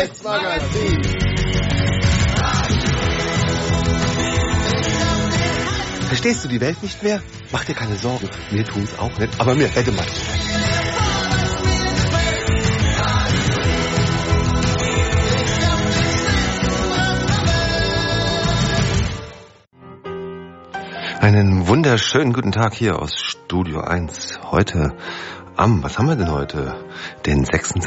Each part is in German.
Westmagazin. Verstehst du die Welt nicht mehr? Mach dir keine Sorgen. Mir tun's auch nicht, aber mir hätte man. Einen wunderschönen guten Tag hier aus Studio 1. Heute was haben wir denn heute? Den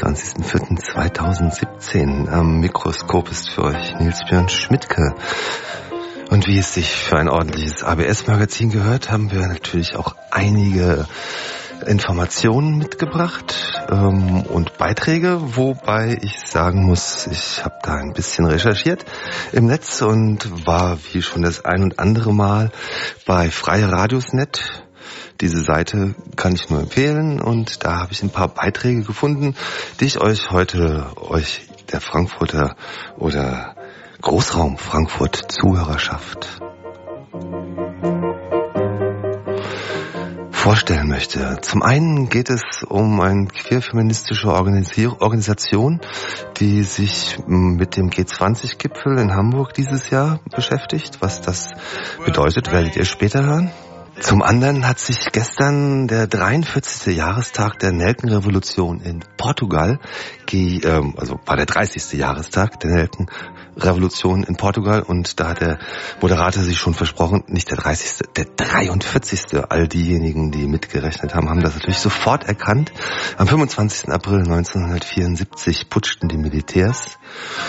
26.04.2017. Am Mikroskop ist für euch Nils Björn Schmidtke. Und wie es sich für ein ordentliches ABS-Magazin gehört, haben wir natürlich auch einige Informationen mitgebracht und Beiträge, wobei ich sagen muss, ich habe da ein bisschen recherchiert im Netz und war wie schon das ein und andere Mal bei freie-radios.net. Diese Seite kann ich nur empfehlen und da habe ich ein paar Beiträge gefunden, die ich euch heute, der Frankfurter oder Großraum Frankfurt Zuhörerschaft vorstellen möchte. Zum einen geht es um eine queerfeministische Organisation, die sich mit dem G20-Gipfel in Hamburg dieses Jahr beschäftigt. Was das bedeutet, werdet ihr später hören. Zum anderen hat sich gestern der 43. Jahrestag der Nelkenrevolution in Portugal, war der 30. Jahrestag der Nelkenrevolution in Portugal und da hat der Moderator sich schon versprochen, nicht der 30., der 43. All diejenigen, die mitgerechnet haben, haben das natürlich sofort erkannt. Am 25. April 1974 putschten die Militärs.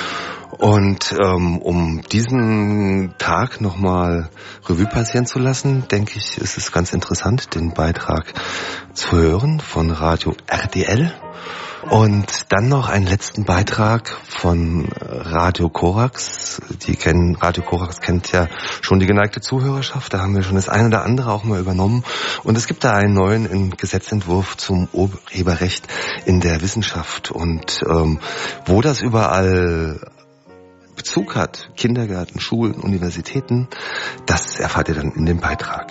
Und um diesen Tag nochmal Revue passieren zu lassen, denke ich, ist es ganz interessant, den Beitrag zu hören von Radio RTL. Und dann noch einen letzten Beitrag von Radio Korax. Radio Korax kennt ja schon die geneigte Zuhörerschaft. Da haben wir schon das eine oder andere auch mal übernommen. Und es gibt da einen neuen Gesetzentwurf zum Urheberrecht in der Wissenschaft. Und wo das überall Bezug hat, Kindergärten, Schulen, Universitäten, das erfahrt ihr dann in dem Beitrag.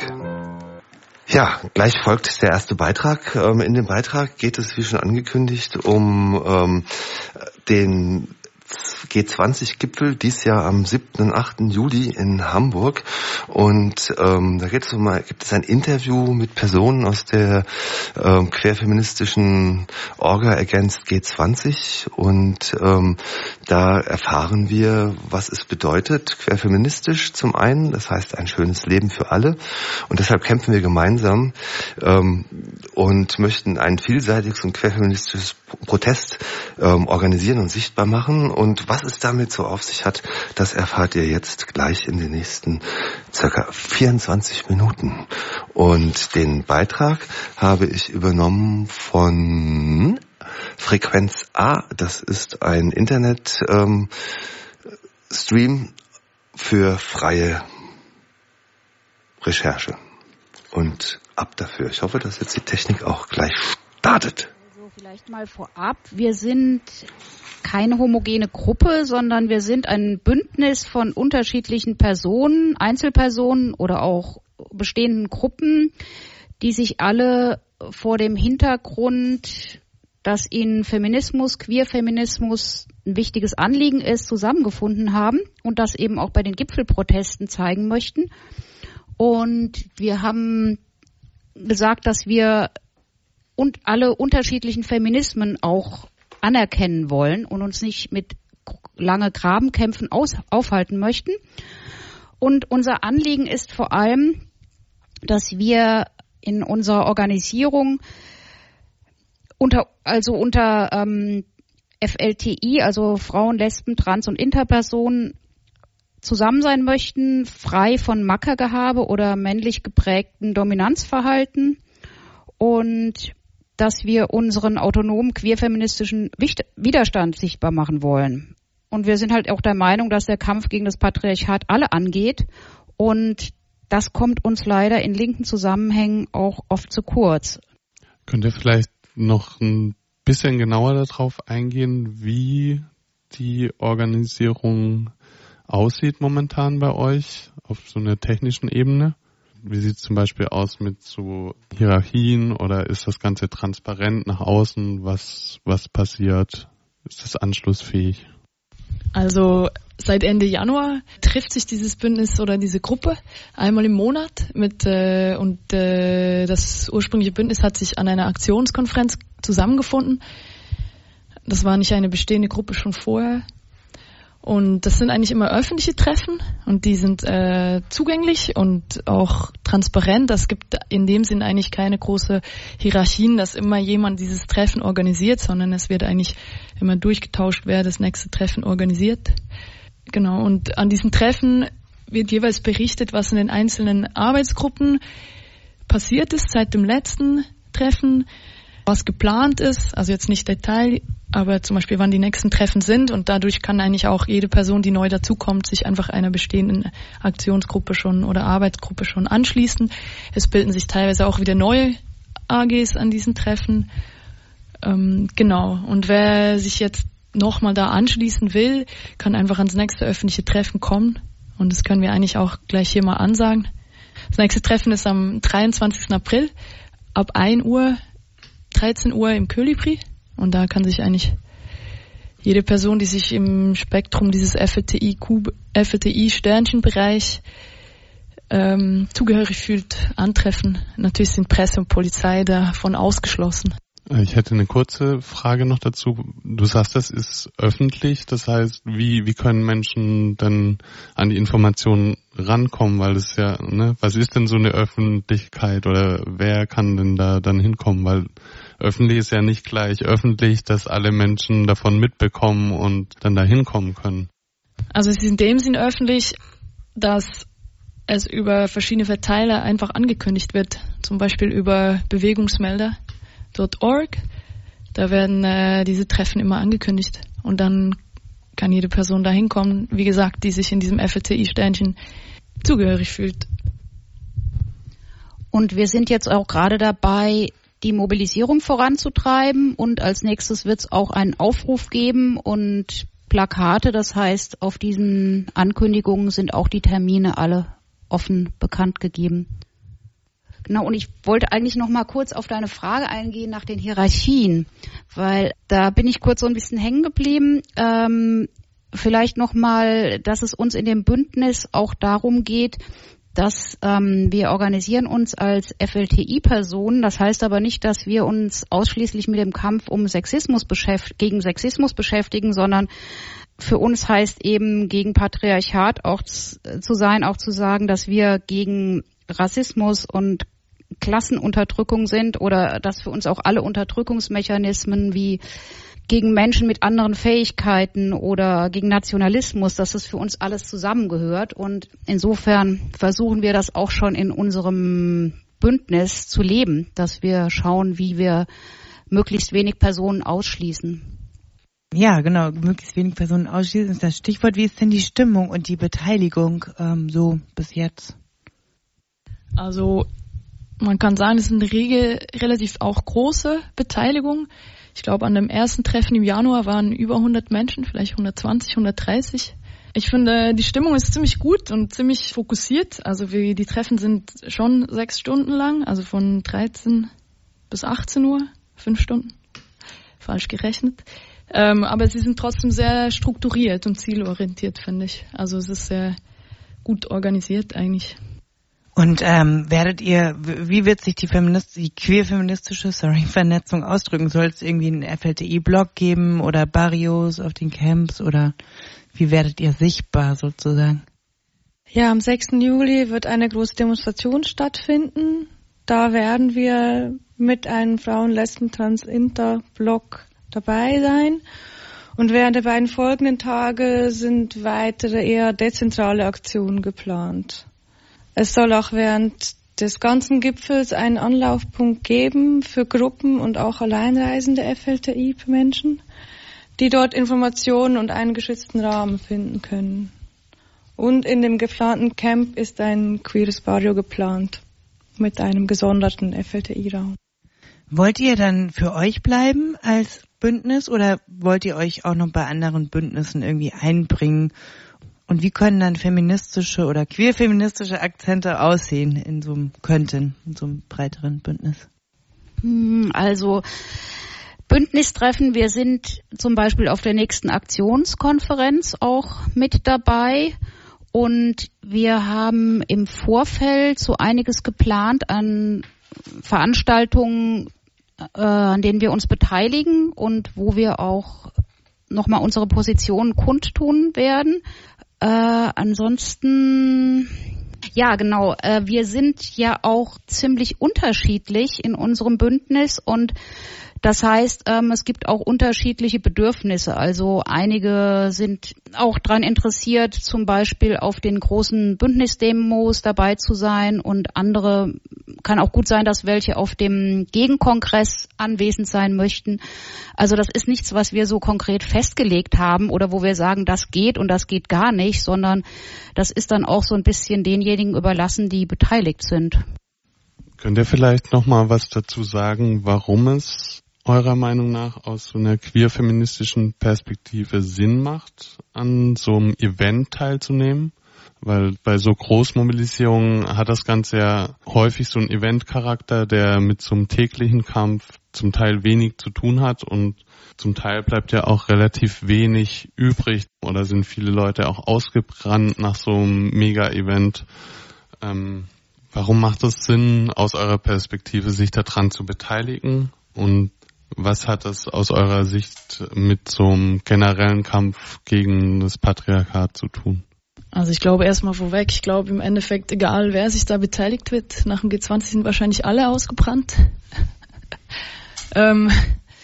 Ja, gleich folgt der erste Beitrag. In dem Beitrag geht es, wie schon angekündigt, um den G20-Gipfel dies Jahr am 7. und 8. Juli in Hamburg. Und da gibt es ein Interview mit Personen aus der queerfeministischen Orga Against G20 und da erfahren wir, was es bedeutet, queerfeministisch zum einen, das heißt ein schönes Leben für alle und deshalb kämpfen wir gemeinsam und möchten ein vielseitiges und queerfeministisches Protest organisieren und sichtbar machen. Und was es damit so auf sich hat, das erfahrt ihr jetzt gleich in den nächsten circa 24 Minuten. Und den Beitrag habe ich übernommen von Frequenz A. Das ist ein Internet-Stream für freie Recherche. Und ab dafür. Ich hoffe, dass jetzt die Technik auch gleich startet. Vielleicht mal vorab, wir sind keine homogene Gruppe, sondern wir sind ein Bündnis von unterschiedlichen Personen, Einzelpersonen oder auch bestehenden Gruppen, die sich alle vor dem Hintergrund, dass ihnen Feminismus, Queerfeminismus ein wichtiges Anliegen ist, zusammengefunden haben und das eben auch bei den Gipfelprotesten zeigen möchten. Und wir haben gesagt, dass wir und alle unterschiedlichen Feminismen auch anerkennen wollen und uns nicht mit lange Grabenkämpfen aufhalten möchten. Und unser Anliegen ist vor allem, dass wir in unserer Organisierung unter FLTI, also Frauen, Lesben, Trans- und Interpersonen, zusammen sein möchten, frei von Mackergehabe oder männlich geprägten Dominanzverhalten und dass wir unseren autonomen queerfeministischen Widerstand sichtbar machen wollen. Und wir sind halt auch der Meinung, dass der Kampf gegen das Patriarchat alle angeht. Und das kommt uns leider in linken Zusammenhängen auch oft zu kurz. Könnt ihr vielleicht noch ein bisschen genauer darauf eingehen, wie die Organisierung aussieht momentan bei euch auf so einer technischen Ebene? Wie sieht es zum Beispiel aus mit so Hierarchien oder ist das Ganze transparent nach außen? Was passiert? Ist das anschlussfähig? Also seit Ende Januar trifft sich dieses Bündnis oder diese Gruppe einmal im Monat das ursprüngliche Bündnis hat sich an einer Aktionskonferenz zusammengefunden. Das war nicht eine bestehende Gruppe schon vorher. Und das sind eigentlich immer öffentliche Treffen und die sind zugänglich und auch transparent. Es gibt in dem Sinn eigentlich keine große Hierarchien, dass immer jemand dieses Treffen organisiert, sondern es wird eigentlich immer durchgetauscht, wer das nächste Treffen organisiert. Genau, und an diesen Treffen wird jeweils berichtet, was in den einzelnen Arbeitsgruppen passiert ist seit dem letzten Treffen, was geplant ist, also jetzt nicht Detail, aber zum Beispiel wann die nächsten Treffen sind und dadurch kann eigentlich auch jede Person, die neu dazukommt, sich einfach einer bestehenden Aktionsgruppe schon oder Arbeitsgruppe schon anschließen. Es bilden sich teilweise auch wieder neue AGs an diesen Treffen. Genau, und wer sich jetzt nochmal da anschließen will, kann einfach ans nächste öffentliche Treffen kommen und das können wir eigentlich auch gleich hier mal ansagen. Das nächste Treffen ist am 23. April ab 1 Uhr, 13 Uhr im Kolibri und da kann sich eigentlich jede Person, die sich im Spektrum dieses FLTI-Sternchenbereich zugehörig fühlt, antreffen. Natürlich sind Presse und Polizei davon ausgeschlossen. Ich hätte eine kurze Frage noch dazu. Du sagst, das ist öffentlich. Das heißt, wie können Menschen denn an die Informationen rankommen? Weil es ja, was ist denn so eine Öffentlichkeit oder wer kann denn da dann hinkommen? Weil öffentlich ist ja nicht gleich öffentlich, dass alle Menschen davon mitbekommen und dann da hinkommen können. Also es ist in dem Sinn öffentlich, dass es über verschiedene Verteiler einfach angekündigt wird. Zum Beispiel über Bewegungsmelder. .org. Da werden diese Treffen immer angekündigt und dann kann jede Person da hinkommen, wie gesagt, die sich in diesem FLTI-Sternchen zugehörig fühlt. Und wir sind jetzt auch gerade dabei, die Mobilisierung voranzutreiben und als nächstes wird es auch einen Aufruf geben und Plakate, das heißt, auf diesen Ankündigungen sind auch die Termine alle offen bekannt gegeben. Genau, und ich wollte eigentlich noch mal kurz auf deine Frage eingehen nach den Hierarchien, weil da bin ich kurz so ein bisschen hängen geblieben. Vielleicht noch mal, dass es uns in dem Bündnis auch darum geht, dass wir organisieren uns als FLTI-Personen. Das heißt aber nicht, dass wir uns ausschließlich mit dem Kampf gegen Sexismus beschäftigen, sondern für uns heißt eben gegen Patriarchat auch zu sagen, dass wir gegen Rassismus und Klassenunterdrückung sind oder dass für uns auch alle Unterdrückungsmechanismen wie gegen Menschen mit anderen Fähigkeiten oder gegen Nationalismus, dass das für uns alles zusammengehört. Und insofern versuchen wir das auch schon in unserem Bündnis zu leben, dass wir schauen, wie wir möglichst wenig Personen ausschließen. Ja, genau, möglichst wenig Personen ausschließen ist das Stichwort. Wie ist denn die Stimmung und die Beteiligung so bis jetzt? Also man kann sagen, es ist in der Regel relativ auch große Beteiligung. Ich glaube, an dem ersten Treffen im Januar waren über 100 Menschen, vielleicht 120, 130. Ich finde, die Stimmung ist ziemlich gut und ziemlich fokussiert. Also die Treffen sind schon 6 Stunden lang, also von 13 bis 18 Uhr, 5 Stunden, falsch gerechnet. Aber sie sind trotzdem sehr strukturiert und zielorientiert, finde ich. Also es ist sehr gut organisiert eigentlich. Und wie wird sich die queer-feministische Vernetzung ausdrücken? Soll es irgendwie einen FLTI-Blog geben oder Barrios auf den Camps oder wie werdet ihr sichtbar sozusagen? Ja, am 6. Juli wird eine große Demonstration stattfinden. Da werden wir mit einem Frauen-Lesben-Trans-Inter-Blog dabei sein. Und während der beiden folgenden Tage sind weitere eher dezentrale Aktionen geplant. Es soll auch während des ganzen Gipfels einen Anlaufpunkt geben für Gruppen und auch alleinreisende FLTI-Menschen, die dort Informationen und einen geschützten Rahmen finden können. Und in dem geplanten Camp ist ein queeres Barrio geplant mit einem gesonderten FLTI-Raum. Wollt ihr dann für euch bleiben als Bündnis oder wollt ihr euch auch noch bei anderen Bündnissen irgendwie einbringen? Und wie können dann feministische oder queer-feministische Akzente aussehen in so einem breiteren Bündnis? Also Bündnistreffen. Wir sind zum Beispiel auf der nächsten Aktionskonferenz auch mit dabei. Und wir haben im Vorfeld so einiges geplant an Veranstaltungen, an denen wir uns beteiligen und wo wir auch nochmal unsere Position kundtun werden. Ansonsten, ja genau, wir sind ja auch ziemlich unterschiedlich in unserem Bündnis und das heißt, es gibt auch unterschiedliche Bedürfnisse. Also einige sind auch daran interessiert, zum Beispiel auf den großen Bündnisdemos dabei zu sein und andere kann auch gut sein, dass welche auf dem Gegenkongress anwesend sein möchten. Also das ist nichts, was wir so konkret festgelegt haben oder wo wir sagen, das geht und das geht gar nicht, sondern das ist dann auch so ein bisschen denjenigen überlassen, die beteiligt sind. Könnt ihr vielleicht noch mal was dazu sagen, warum es eurer Meinung nach aus so einer queer-feministischen Perspektive Sinn macht, an so einem Event teilzunehmen? Weil bei so Großmobilisierungen hat das Ganze ja häufig so einen Eventcharakter, der mit so einem täglichen Kampf zum Teil wenig zu tun hat und zum Teil bleibt ja auch relativ wenig übrig oder sind viele Leute auch ausgebrannt nach so einem Mega-Event. Warum macht es Sinn, aus eurer Perspektive sich daran zu beteiligen? Und was hat das aus eurer Sicht mit so einem generellen Kampf gegen das Patriarchat zu tun? Also ich glaube erstmal vorweg, ich glaube im Endeffekt, egal wer sich da beteiligt wird, nach dem G20 sind wahrscheinlich alle ausgebrannt. Also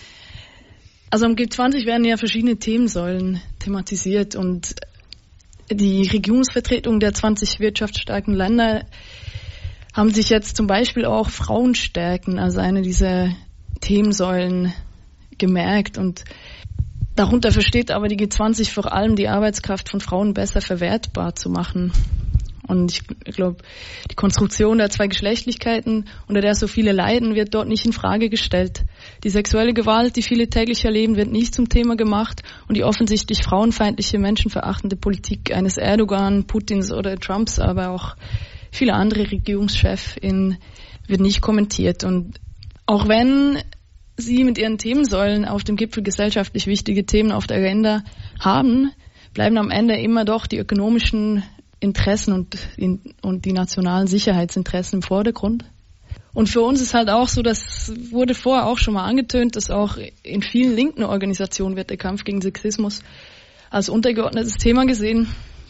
am G20 werden ja verschiedene Themensäulen thematisiert und die Regierungsvertretung der 20 wirtschaftsstarken Länder haben sich jetzt zum Beispiel auch Frauenstärken als eine dieser Themensäulen gemerkt und darunter versteht aber die G20 vor allem die Arbeitskraft von Frauen besser verwertbar zu machen. Und ich glaube, die Konstruktion der zwei Geschlechtlichkeiten, unter der so viele leiden, wird dort nicht in Frage gestellt. Die sexuelle Gewalt, die viele täglich erleben, wird nicht zum Thema gemacht und die offensichtlich frauenfeindliche, menschenverachtende Politik eines Erdogan, Putins oder Trumps, aber auch viele andere Regierungschefinnen wird nicht kommentiert. Und auch wenn sie mit ihren Themensäulen auf dem Gipfel gesellschaftlich wichtige Themen auf der Agenda haben, bleiben am Ende immer doch die ökonomischen Interessen und die nationalen Sicherheitsinteressen im Vordergrund. Und für uns ist halt auch so, das wurde vorher auch schon mal angetönt, dass auch in vielen linken Organisationen wird der Kampf gegen Sexismus als untergeordnetes Thema gesehen.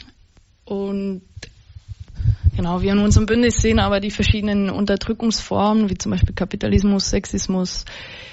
Und genau, wir in unserem Bündnis sehen aber die verschiedenen Unterdrückungsformen, wie zum Beispiel Kapitalismus, Sexismus,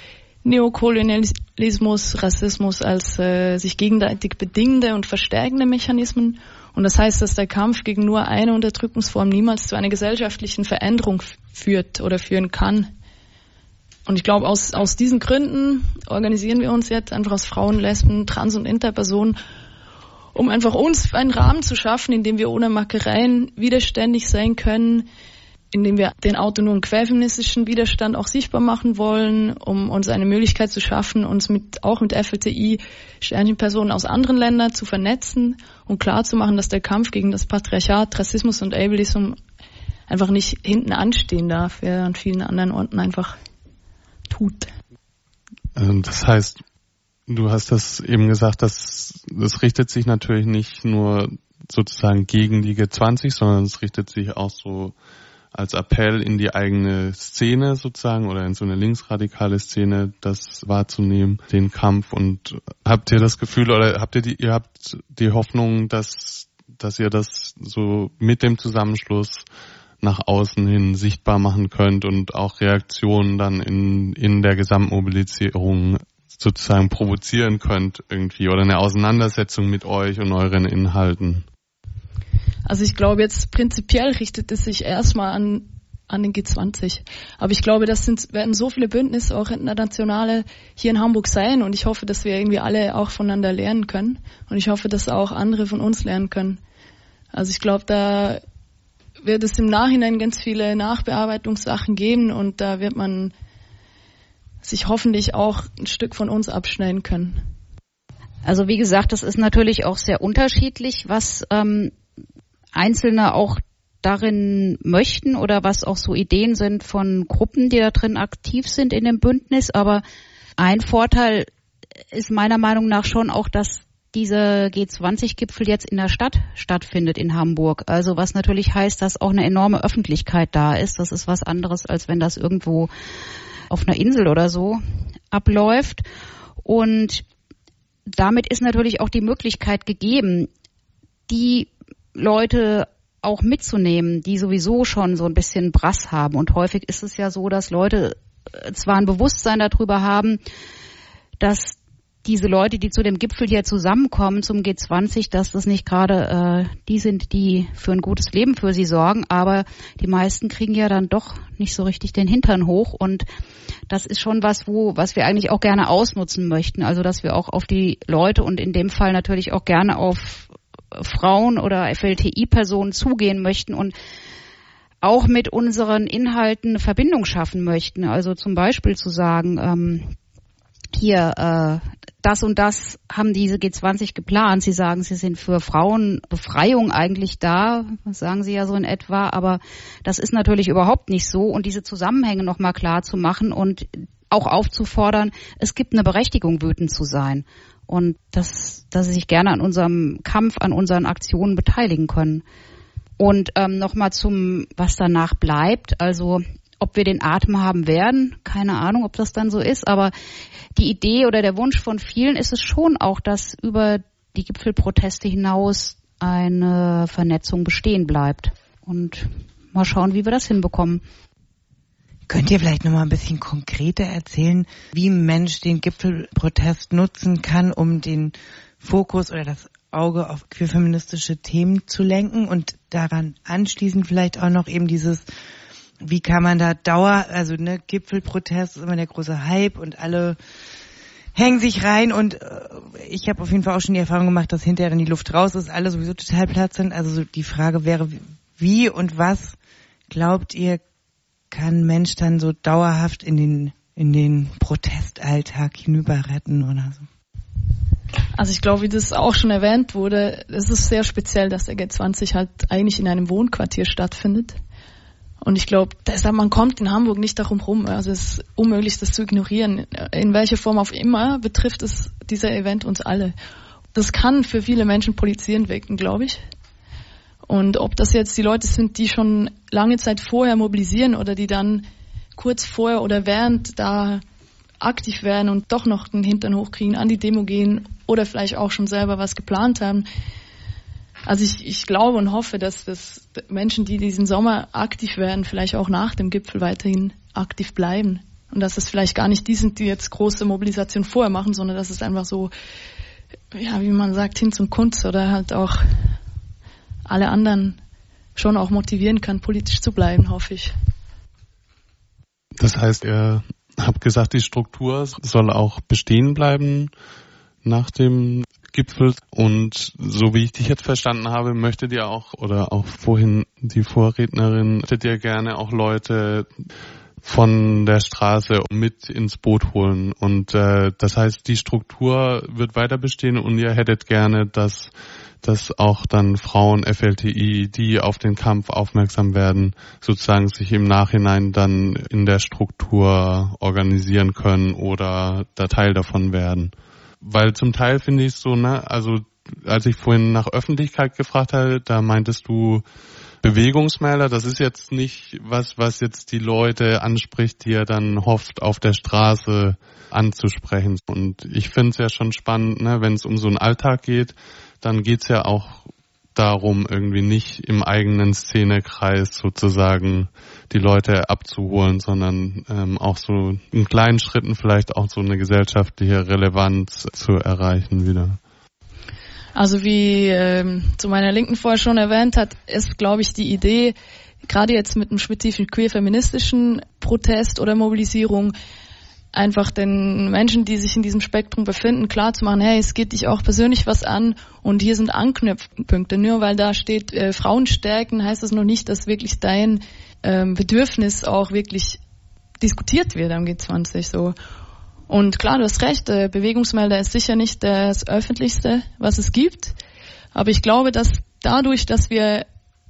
Neokolonialismus, Rassismus als sich gegenseitig bedingende und verstärkende Mechanismen. Und das heißt, dass der Kampf gegen nur eine Unterdrückungsform niemals zu einer gesellschaftlichen Veränderung führt oder führen kann. Und ich glaube, aus diesen Gründen organisieren wir uns jetzt einfach aus Frauen, Lesben, Trans- und Interpersonen, um einfach uns einen Rahmen zu schaffen, in dem wir ohne Mackereien widerständig sein können, in dem wir den autonomen queerfeministischen Widerstand auch sichtbar machen wollen, um uns eine Möglichkeit zu schaffen, uns auch mit FLTI-Sternchenpersonen aus anderen Ländern zu vernetzen und klarzumachen, dass der Kampf gegen das Patriarchat, Rassismus und Ableism einfach nicht hinten anstehen darf, wie er an vielen anderen Orten einfach tut. Das heißt, du hast das eben gesagt, das richtet sich natürlich nicht nur sozusagen gegen die G20, sondern es richtet sich auch so als Appell in die eigene Szene sozusagen oder in so eine linksradikale Szene, das wahrzunehmen, den Kampf. Und habt ihr das Gefühl oder ihr habt die Hoffnung, dass ihr das so mit dem Zusammenschluss nach außen hin sichtbar machen könnt und auch Reaktionen dann in der Gesamtmobilisierung sozusagen provozieren könnt irgendwie oder eine Auseinandersetzung mit euch und euren Inhalten? Also ich glaube jetzt prinzipiell richtet es sich erstmal an den G20. Aber ich glaube, werden so viele Bündnisse, auch internationale, hier in Hamburg sein und ich hoffe, dass wir irgendwie alle auch voneinander lernen können und ich hoffe, dass auch andere von uns lernen können. Also ich glaube, da wird es im Nachhinein ganz viele Nachbearbeitungssachen geben und da wird man sich hoffentlich auch ein Stück von uns abschneiden können. Also wie gesagt, das ist natürlich auch sehr unterschiedlich, was Einzelne auch darin möchten oder was auch so Ideen sind von Gruppen, die da drin aktiv sind in dem Bündnis. Aber ein Vorteil ist meiner Meinung nach schon auch, dass dieser G20-Gipfel jetzt in der Stadt stattfindet in Hamburg. Also was natürlich heißt, dass auch eine enorme Öffentlichkeit da ist. Das ist was anderes, als wenn das irgendwo auf einer Insel oder so abläuft. Und damit ist natürlich auch die Möglichkeit gegeben, die Leute auch mitzunehmen, die sowieso schon so ein bisschen Brass haben. Und häufig ist es ja so, dass Leute zwar ein Bewusstsein darüber haben, dass diese Leute, die zu dem Gipfel hier zusammenkommen, zum G20, dass das nicht gerade die sind, die für ein gutes Leben für sie sorgen, aber die meisten kriegen ja dann doch nicht so richtig den Hintern hoch und das ist schon was wir eigentlich auch gerne ausnutzen möchten, also dass wir auch auf die Leute und in dem Fall natürlich auch gerne auf Frauen oder FLTI-Personen zugehen möchten und auch mit unseren Inhalten eine Verbindung schaffen möchten, also zum Beispiel zu sagen, das und das haben diese G20 geplant. Sie sagen, sie sind für Frauenbefreiung eigentlich da, das sagen sie ja so in etwa, aber das ist natürlich überhaupt nicht so und diese Zusammenhänge nochmal klar zu machen und auch aufzufordern, es gibt eine Berechtigung, wütend zu sein und dass sie sich gerne an unserem Kampf, an unseren Aktionen beteiligen können. Und nochmal zum, was danach bleibt, also ob wir den Atem haben werden, keine Ahnung, ob das dann so ist, aber die Idee oder der Wunsch von vielen ist es schon auch, dass über die Gipfelproteste hinaus eine Vernetzung bestehen bleibt. Und mal schauen, wie wir das hinbekommen. Könnt ihr vielleicht nochmal ein bisschen konkreter erzählen, wie ein Mensch den Gipfelprotest nutzen kann, um den Fokus oder das Auge auf queerfeministische Themen zu lenken und daran anschließend vielleicht auch noch eben dieses, wie kann man da Gipfelprotest ist immer der große Hype und alle hängen sich rein und ich habe auf jeden Fall auch schon die Erfahrung gemacht, dass hinterher dann die Luft raus ist, alle sowieso total platt sind. Also so die Frage wäre, wie und was glaubt ihr, kann ein Mensch dann so dauerhaft in den Protestalltag hinüber retten oder so? Also ich glaube, wie das auch schon erwähnt wurde, es ist sehr speziell, dass der G20 halt eigentlich in einem Wohnquartier stattfindet. Und ich glaube, deshalb, man kommt in Hamburg nicht darum rum. Also es ist unmöglich, das zu ignorieren. In welcher Form auch immer betrifft es dieser Event uns alle. Das kann für viele Menschen polizierend wirken, glaube ich. Und ob das jetzt die Leute sind, die schon lange Zeit vorher mobilisieren oder die dann kurz vorher oder während da aktiv werden und doch noch den Hintern hochkriegen, an die Demo gehen oder vielleicht auch schon selber was geplant haben. Also ich glaube und hoffe, dass das Menschen, die diesen Sommer aktiv werden, vielleicht auch nach dem Gipfel weiterhin aktiv bleiben. Und dass es vielleicht gar nicht die sind, die jetzt große Mobilisation vorher machen, sondern dass es einfach so, ja, wie man sagt, Hinz und Kunz oder halt auch alle anderen schon auch motivieren kann, politisch zu bleiben, hoffe ich. Das heißt, ihr habt gesagt, die Struktur soll auch bestehen bleiben nach dem Gipfel und so wie ich dich jetzt verstanden habe, möchtet ihr auch, oder auch vorhin die Vorrednerin, möchtet ihr gerne auch Leute von der Straße mit ins Boot holen und das heißt, die Struktur wird weiter bestehen und ihr hättet gerne, dass auch dann Frauen, FLTI, die auf den Kampf aufmerksam werden, sozusagen sich im Nachhinein dann in der Struktur organisieren können oder da Teil davon werden. Weil zum Teil finde ich es so, also als ich vorhin nach Öffentlichkeit gefragt habe, da meintest du Bewegungsmelder, das ist jetzt nicht was jetzt die Leute anspricht, die er dann hofft, auf der Straße anzusprechen. Und ich finde es ja schon spannend, wenn es um so einen Alltag geht, dann geht's ja auch darum, irgendwie nicht im eigenen Szenekreis sozusagen die Leute abzuholen, sondern auch so in kleinen Schritten vielleicht auch so eine gesellschaftliche Relevanz zu erreichen wieder. Also wie zu meiner Linken vorher schon erwähnt hat, ist, glaube ich, die Idee, gerade jetzt mit einem spezifischen queer-feministischen Protest oder Mobilisierung, einfach den Menschen, die sich in diesem Spektrum befinden, klar zu machen, hey, es geht dich auch persönlich was an und hier sind Anknüpfpunkte. Nur weil da steht Frauen stärken, heißt das noch nicht, dass wirklich dein Bedürfnis auch wirklich diskutiert wird am G20 so. Und klar, du hast recht, Bewegungsmelder ist sicher nicht das Öffentlichste, was es gibt, aber ich glaube, dass dadurch, dass wir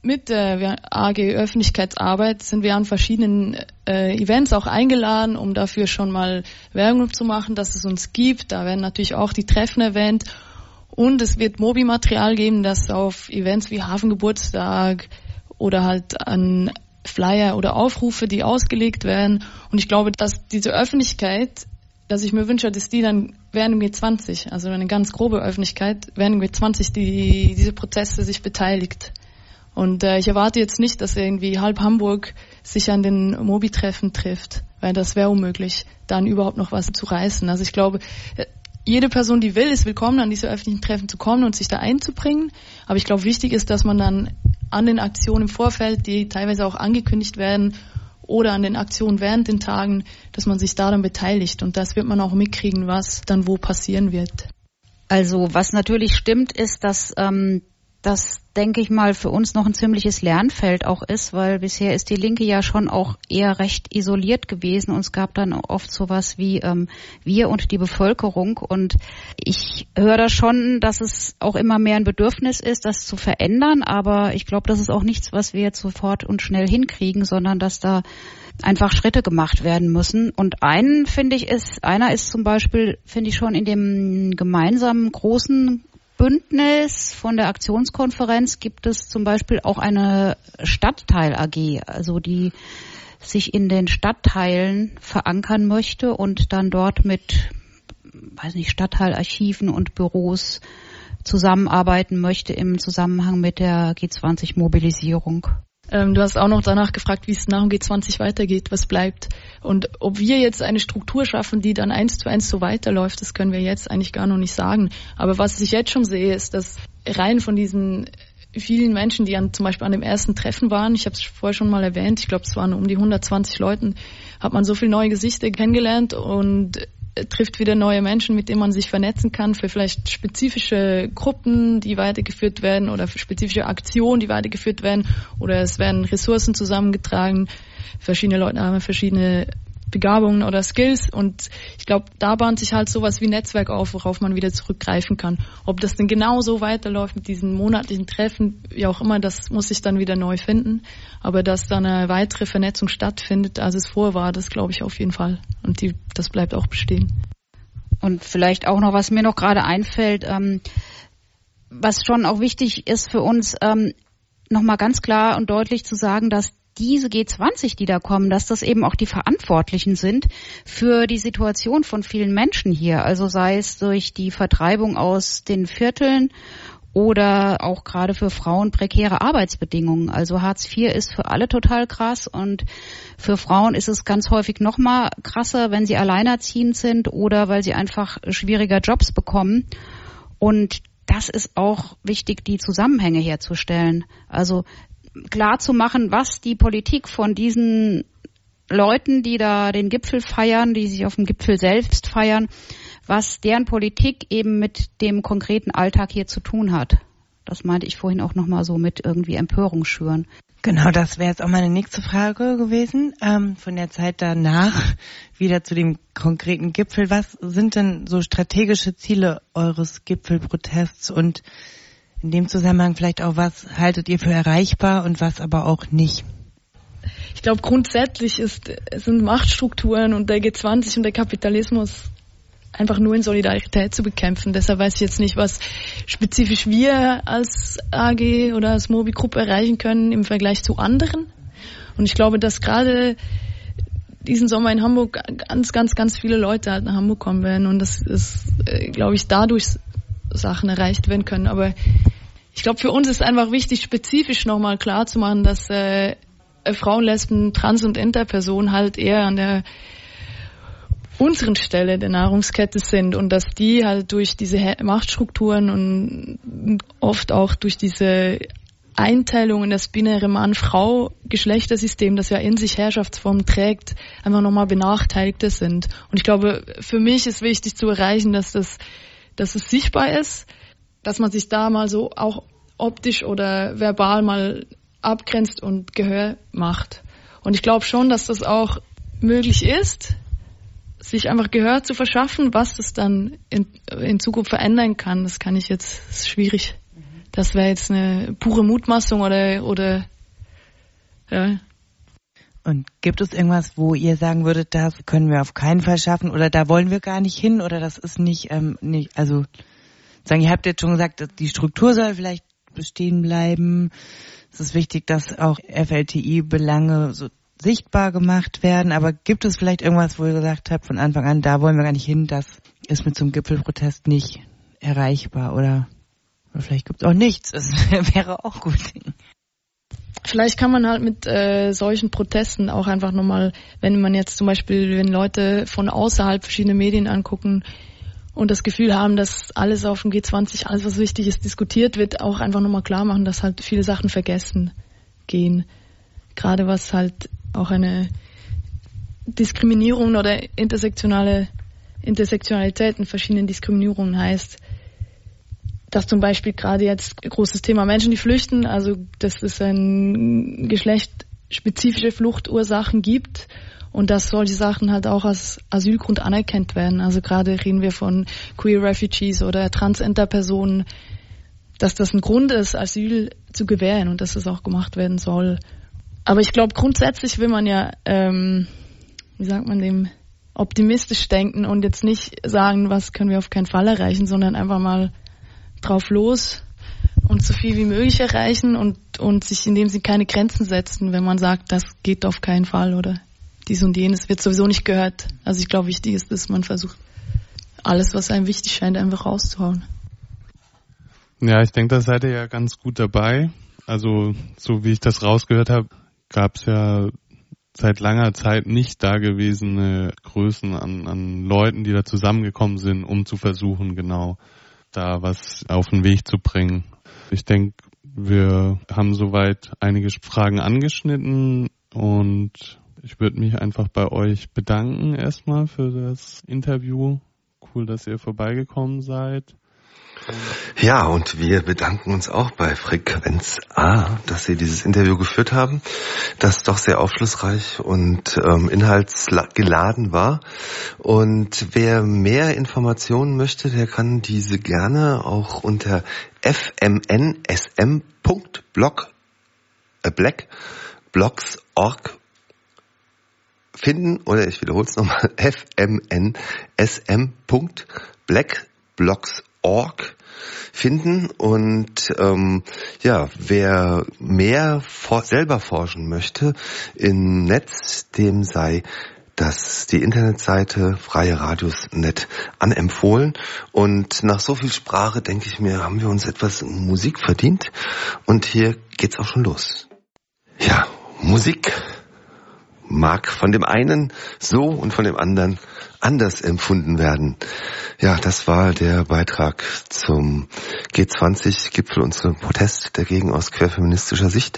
mit der AG Öffentlichkeitsarbeit sind wir an verschiedenen Events auch eingeladen, um dafür schon mal Werbung zu machen, dass es uns gibt. Da werden natürlich auch die Treffen erwähnt. Und es wird Mobi-Material geben, das auf Events wie Hafengeburtstag oder halt an Flyer oder Aufrufe, die ausgelegt werden. Und ich glaube, dass diese Öffentlichkeit, dass ich mir wünsche, dass die dann während dem G20, also eine ganz grobe Öffentlichkeit, während dem G20 diese Prozesse sich beteiligt. Und ich erwarte jetzt nicht, dass irgendwie halb Hamburg sich an den Mobi-Treffen trifft, weil das wäre unmöglich, dann überhaupt noch was zu reißen. Also ich glaube, jede Person, die will, ist willkommen, an diese öffentlichen Treffen zu kommen und sich da einzubringen. Aber ich glaube, wichtig ist, dass man dann an den Aktionen im Vorfeld, die teilweise auch angekündigt werden, oder an den Aktionen während den Tagen, dass man sich da dann beteiligt. Und das wird man auch mitkriegen, was dann wo passieren wird. Also was natürlich stimmt, ist, dass das, denke ich mal, für uns noch ein ziemliches Lernfeld auch ist, weil bisher ist die Linke ja schon auch eher recht isoliert gewesen und es gab dann oft sowas wie wir und die Bevölkerung und ich höre da schon, dass es auch immer mehr ein Bedürfnis ist, das zu verändern, aber ich glaube, das ist auch nichts, was wir jetzt sofort und schnell hinkriegen, sondern dass da einfach Schritte gemacht werden müssen. Und einer ist zum Beispiel, finde ich schon in dem gemeinsamen großen Bündnis von der Aktionskonferenz gibt es zum Beispiel auch eine Stadtteil AG, also die sich in den Stadtteilen verankern möchte und dann dort mit, Stadtteilarchiven und Büros zusammenarbeiten möchte im Zusammenhang mit der G20-Mobilisierung. Du hast auch noch danach gefragt, wie es nach dem G20 weitergeht, was bleibt. Und ob wir jetzt eine Struktur schaffen, die dann 1:1 so weiterläuft, das können wir jetzt eigentlich gar noch nicht sagen. Aber was ich jetzt schon sehe, ist, dass rein von diesen vielen Menschen, die zum Beispiel an dem ersten Treffen waren, ich habe es vorher schon mal erwähnt, ich glaube, es waren um die 120 Leuten, hat man so viele neue Gesichter kennengelernt und trifft wieder neue Menschen, mit denen man sich vernetzen kann für vielleicht spezifische Gruppen, die weitergeführt werden oder für spezifische Aktionen, die weitergeführt werden oder es werden Ressourcen zusammengetragen. Verschiedene Leute haben verschiedene Begabungen oder Skills und ich glaube, da bahnt sich halt sowas wie Netzwerk auf, worauf man wieder zurückgreifen kann. Ob das denn genau so weiterläuft mit diesen monatlichen Treffen, wie auch immer, das muss sich dann wieder neu finden. Aber dass dann eine weitere Vernetzung stattfindet, als es vorher war, das glaube ich auf jeden Fall. Und das bleibt auch bestehen. Und vielleicht auch noch, was mir noch gerade einfällt, was schon auch wichtig ist für uns, nochmal ganz klar und deutlich zu sagen, dass diese G20, die da kommen, dass das eben auch die Verantwortlichen sind für die Situation von vielen Menschen hier. Also sei es durch die Vertreibung aus den Vierteln oder auch gerade für Frauen prekäre Arbeitsbedingungen. Also Hartz IV ist für alle total krass und für Frauen ist es ganz häufig noch mal krasser, wenn sie alleinerziehend sind oder weil sie einfach schwieriger Jobs bekommen. Und das ist auch wichtig, die Zusammenhänge herzustellen. Also klar zu machen, was die Politik von diesen Leuten, die da den Gipfel feiern, die sich auf dem Gipfel selbst feiern, was deren Politik eben mit dem konkreten Alltag hier zu tun hat. Das meinte ich vorhin auch nochmal so mit irgendwie Empörung schüren. Genau, das wäre jetzt auch meine nächste Frage gewesen. Von der Zeit danach wieder zu dem konkreten Gipfel. Was sind denn so strategische Ziele eures Gipfelprotests und in dem Zusammenhang vielleicht auch, was haltet ihr für erreichbar und was aber auch nicht? Ich glaube, grundsätzlich sind Machtstrukturen und der G20 und der Kapitalismus einfach nur in Solidarität zu bekämpfen. Deshalb weiß ich jetzt nicht, was spezifisch wir als AG oder als Mobi-Gruppe erreichen können im Vergleich zu anderen. Und ich glaube, dass gerade diesen Sommer in Hamburg ganz viele Leute halt nach Hamburg kommen werden und das ist, glaube ich, dadurch Sachen erreicht werden können. Aber ich glaube, für uns ist einfach wichtig, spezifisch nochmal klar zu machen, dass Frauen, Lesben, Trans- und Interpersonen halt eher an der unteren Stelle der Nahrungskette sind und dass die halt durch diese Machtstrukturen und oft auch durch diese Einteilung in das binäre Mann-Frau-Geschlechtersystem, das ja in sich Herrschaftsformen trägt, einfach nochmal Benachteiligte sind. Und ich glaube, für mich ist wichtig zu erreichen, dass es sichtbar ist, dass man sich da mal so auch optisch oder verbal mal abgrenzt und Gehör macht. Und ich glaube schon, dass das auch möglich ist, sich einfach Gehör zu verschaffen, was das dann in Zukunft verändern kann. Das kann ich jetzt, ist schwierig Das wäre jetzt eine pure Mutmaßung oder ja. Und gibt es irgendwas, wo ihr sagen würdet, das können wir auf keinen Fall schaffen oder da wollen wir gar nicht hin oder das ist nicht, also sagen, ihr habt jetzt schon gesagt, die Struktur soll vielleicht bestehen bleiben. Es ist wichtig, dass auch FLTI-Belange so sichtbar gemacht werden, aber gibt es vielleicht irgendwas, wo ihr gesagt habt von Anfang an, da wollen wir gar nicht hin, das ist mit so einem Gipfelprotest nicht erreichbar oder vielleicht gibt es auch nichts, das wäre auch gut. Vielleicht kann man halt mit solchen Protesten auch einfach nochmal, wenn man jetzt zum Beispiel, wenn Leute von außerhalb verschiedene Medien angucken und das Gefühl haben, dass alles auf dem G20, alles was wichtig ist, diskutiert wird, auch einfach nochmal klar machen, dass halt viele Sachen vergessen gehen. Gerade was halt auch eine Diskriminierung oder Intersektionalität in verschiedenen Diskriminierungen heißt. Dass zum Beispiel gerade jetzt großes Thema Menschen, die flüchten, also dass es ein geschlechtsspezifische Fluchtursachen gibt und dass solche Sachen halt auch als Asylgrund anerkannt werden. Also gerade reden wir von Queer Refugees oder Transinter-Personen, dass das ein Grund ist, Asyl zu gewähren und dass das auch gemacht werden soll. Aber ich glaube, grundsätzlich will man ja, optimistisch denken und jetzt nicht sagen, was können wir auf keinen Fall erreichen, sondern einfach mal drauf los und so viel wie möglich erreichen und sich in dem Sinne keine Grenzen setzen, wenn man sagt, das geht auf keinen Fall oder dies und jenes wird sowieso nicht gehört. Also ich glaube, wichtig ist, dass man versucht, alles, was einem wichtig scheint, einfach rauszuhauen. Ja, ich denke, da seid ihr ja ganz gut dabei. Also so wie ich das rausgehört habe, gab es ja seit langer Zeit nicht dagewesene Größen an Leuten, die da zusammengekommen sind, um zu versuchen, genau da was auf den Weg zu bringen. Ich denke, wir haben soweit einige Fragen angeschnitten und ich würde mich einfach bei euch bedanken erstmal für das Interview. Cool, dass ihr vorbeigekommen seid. Ja, und wir bedanken uns auch bei Frequenz A, dass Sie dieses Interview geführt haben, das doch sehr aufschlussreich und inhaltsgeladen war. Und wer mehr Informationen möchte, der kann diese gerne auch unter fmnsm.blogsplots.org finden, oder ich wiederhole es nochmal, fmnsm.blogsplots.org finden und wer mehr selber forschen möchte im Netz, dem sei die Internetseite Freie Radios.net anempfohlen. Und nach so viel Sprache, denke ich mir, haben wir uns etwas Musik verdient und hier geht's auch schon los. Ja, Musik mag von dem einen so und von dem anderen anders empfunden werden. Ja, das war der Beitrag zum G20-Gipfel und zum Protest dagegen aus querfeministischer Sicht.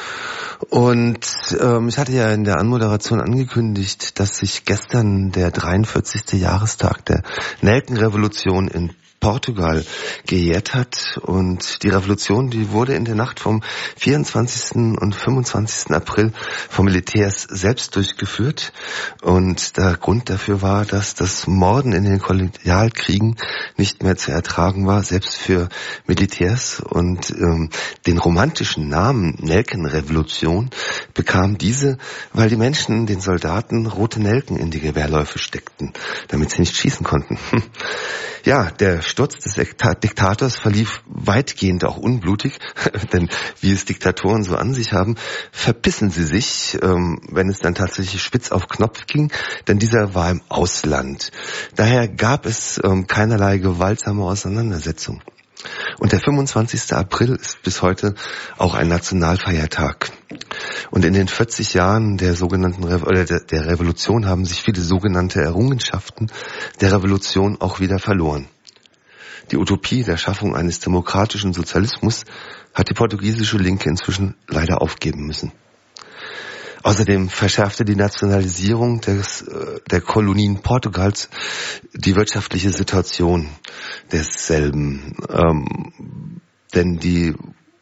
Und ich hatte ja in der Anmoderation angekündigt, dass sich gestern der 43. Jahrestag der Nelkenrevolution in Portugal gejährt hat. Und die Revolution, die wurde in der Nacht vom 24. und 25. April vom Militärs selbst durchgeführt. Und der Grund dafür war, dass das Morden in den Kolonialkriegen nicht mehr zu ertragen war, selbst für Militärs. Und den romantischen Namen Nelkenrevolution bekam diese, weil die Menschen, den Soldaten, rote Nelken in die Gewehrläufe steckten, damit sie nicht schießen konnten. Ja, der Sturz des Diktators verlief weitgehend auch unblutig, denn wie es Diktatoren so an sich haben, verpissen sie sich, wenn es dann tatsächlich spitz auf Knopf ging, denn dieser war im Ausland. Daher gab es keinerlei gewaltsame Auseinandersetzung. Und der 25. April ist bis heute auch ein Nationalfeiertag. Und in den 40 Jahren der Revolution haben sich viele sogenannte Errungenschaften der Revolution auch wieder verloren. Die Utopie der Schaffung eines demokratischen Sozialismus hat die portugiesische Linke inzwischen leider aufgeben müssen. Außerdem verschärfte die Nationalisierung der Kolonien Portugals die wirtschaftliche Situation desselben. Denn die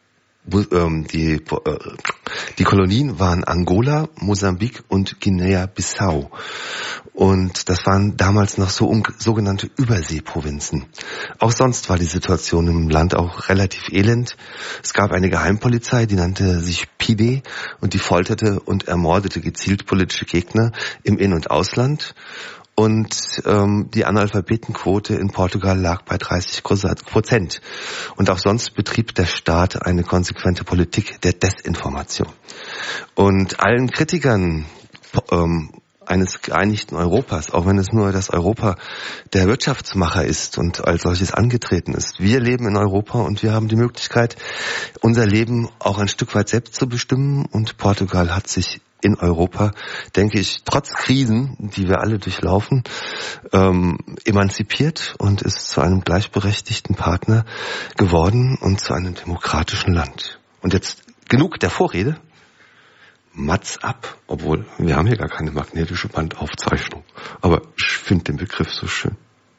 Die Kolonien waren Angola, Mosambik und Guinea-Bissau. Und das waren damals noch sogenannte Überseeprovinzen. Auch sonst war die Situation im Land auch relativ elend. Es gab eine Geheimpolizei, die nannte sich PIDE und die folterte und ermordete gezielt politische Gegner im In- und Ausland. Und die Analphabetenquote in Portugal lag bei 30%. Und auch sonst betrieb der Staat eine konsequente Politik der Desinformation. Und allen Kritikern eines geeinigten Europas, auch wenn es nur das Europa der Wirtschaftsmacher ist und als solches angetreten ist. Wir leben in Europa und wir haben die Möglichkeit, unser Leben auch ein Stück weit selbst zu bestimmen. Und Portugal hat sich in Europa, denke ich, trotz Krisen, die wir alle durchlaufen, emanzipiert und ist zu einem gleichberechtigten Partner geworden und zu einem demokratischen Land. Und jetzt genug der Vorrede. Mats ab, obwohl wir haben hier gar keine magnetische Bandaufzeichnung. Aber ich finde den Begriff so schön.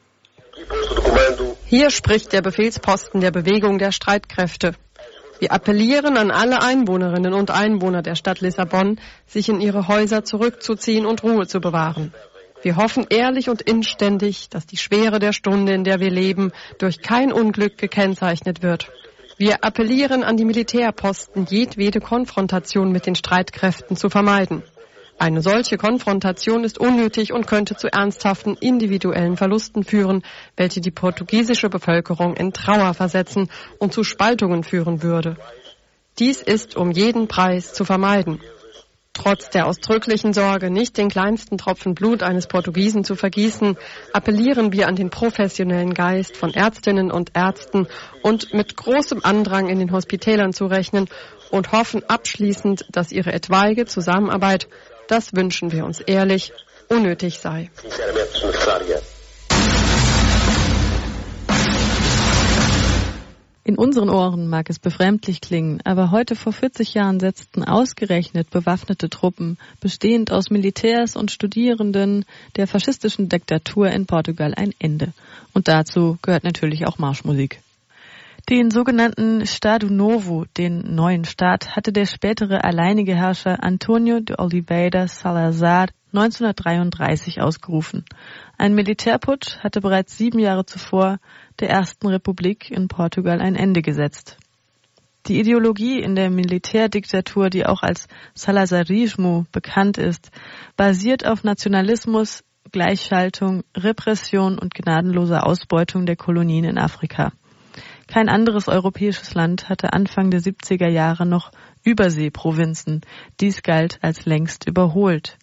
Hier spricht der Befehlsposten der Bewegung der Streitkräfte. Wir appellieren an alle Einwohnerinnen und Einwohner der Stadt Lissabon, sich in ihre Häuser zurückzuziehen und Ruhe zu bewahren. Wir hoffen ehrlich und inständig, dass die Schwere der Stunde, in der wir leben, durch kein Unglück gekennzeichnet wird. Wir appellieren an die Militärposten, jedwede Konfrontation mit den Streitkräften zu vermeiden. Eine solche Konfrontation ist unnötig und könnte zu ernsthaften individuellen Verlusten führen, welche die portugiesische Bevölkerung in Trauer versetzen und zu Spaltungen führen würde. Dies ist um jeden Preis zu vermeiden. Trotz der ausdrücklichen Sorge, nicht den kleinsten Tropfen Blut eines Portugiesen zu vergießen, appellieren wir an den professionellen Geist von Ärztinnen und Ärzten und mit großem Andrang in den Hospitälern zu rechnen und hoffen abschließend, dass ihre etwaige Zusammenarbeit, das wünschen wir uns ehrlich, unnötig sei. In unseren Ohren mag es befremdlich klingen, aber heute vor 40 Jahren setzten ausgerechnet bewaffnete Truppen, bestehend aus Militärs und Studierenden der faschistischen Diktatur in Portugal ein Ende. Und dazu gehört natürlich auch Marschmusik. Den sogenannten Estado Novo, den neuen Staat, hatte der spätere alleinige Herrscher António de Oliveira Salazar 1933 ausgerufen. Ein Militärputsch hatte bereits 7 Jahre zuvor der ersten Republik in Portugal ein Ende gesetzt. Die Ideologie in der Militärdiktatur, die auch als Salazarismo bekannt ist, basiert auf Nationalismus, Gleichschaltung, Repression und gnadenloser Ausbeutung der Kolonien in Afrika. Kein anderes europäisches Land hatte Anfang der 70er Jahre noch Überseeprovinzen. Dies galt als längst überholt.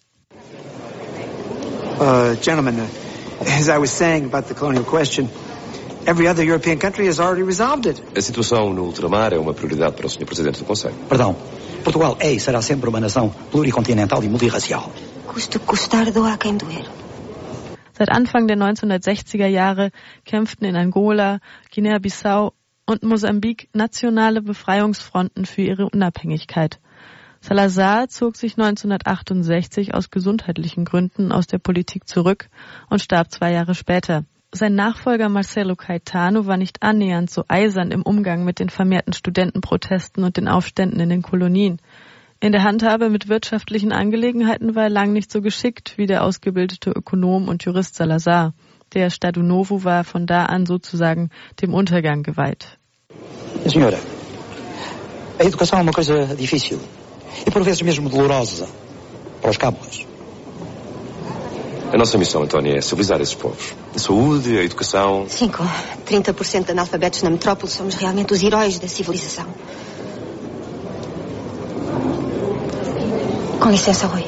Gentlemen, as I was saying about the colonial question, every other European country has already resolved it. A situação no ultramar é uma prioridade para o Sr. Presidente do Conselho. Perdão, Portugal é e será sempre uma nação pluricontinental e multirracial. Custe custar doa quem doer. Seit Anfang der 1960er Jahre kämpften in Angola, Guinea-Bissau und Mosambik nationale Befreiungsfronten für ihre Unabhängigkeit. Salazar zog sich 1968 aus gesundheitlichen Gründen aus der Politik zurück und starb 2 Jahre später. Sein Nachfolger Marcelo Caetano war nicht annähernd so eisern im Umgang mit den vermehrten Studentenprotesten und den Aufständen in den Kolonien. In der Handhabe mit wirtschaftlichen Angelegenheiten war er lang nicht so geschickt wie der ausgebildete Ökonom und Jurist Salazar. Der Estado Novo war von da an sozusagen dem Untergang geweiht. Senhora, a educação é uma coisa difícil e por vezes mesmo dolorosa para os cabos. A nossa missão, Antónia, é civilizar esses povos. A saúde, a educação... Sim, com 30% de analfabetos na metrópole, somos realmente os heróis da civilização. Com licença, Rui.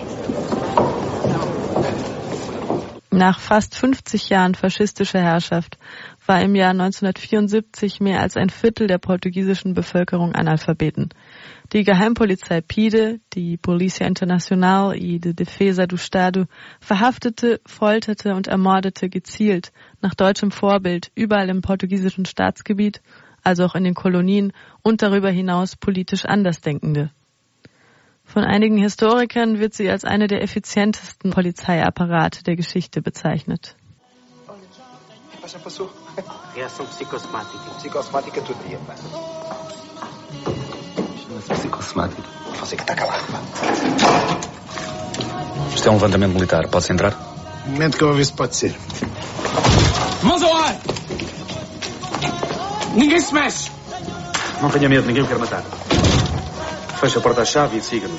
Nach fast 50 Jahren faschistischer Herrschaft war im Jahr 1974 mehr als ein Viertel der portugiesischen Bevölkerung Analphabeten. Die Geheimpolizei PIDE, die Polícia Internacional e de Defesa do Estado, verhaftete, folterte und ermordete gezielt nach deutschem Vorbild überall im portugiesischen Staatsgebiet, also auch in den Kolonien und darüber hinaus politisch Andersdenkende. Von einigen Historikern wird sie als eine der effizientesten Polizeiapparate der Geschichte bezeichnet. Reação psicossomática. Psicossomática todo dia. Você costumado? Você que está calado, pá. Isto é um levantamento militar. Pode-se entrar? Um momento que eu vou ver se pode ser. Mãos ao ar! Ninguém se mexe! Não tenha medo, ninguém o quer matar. Feche a porta à chave e siga-nos.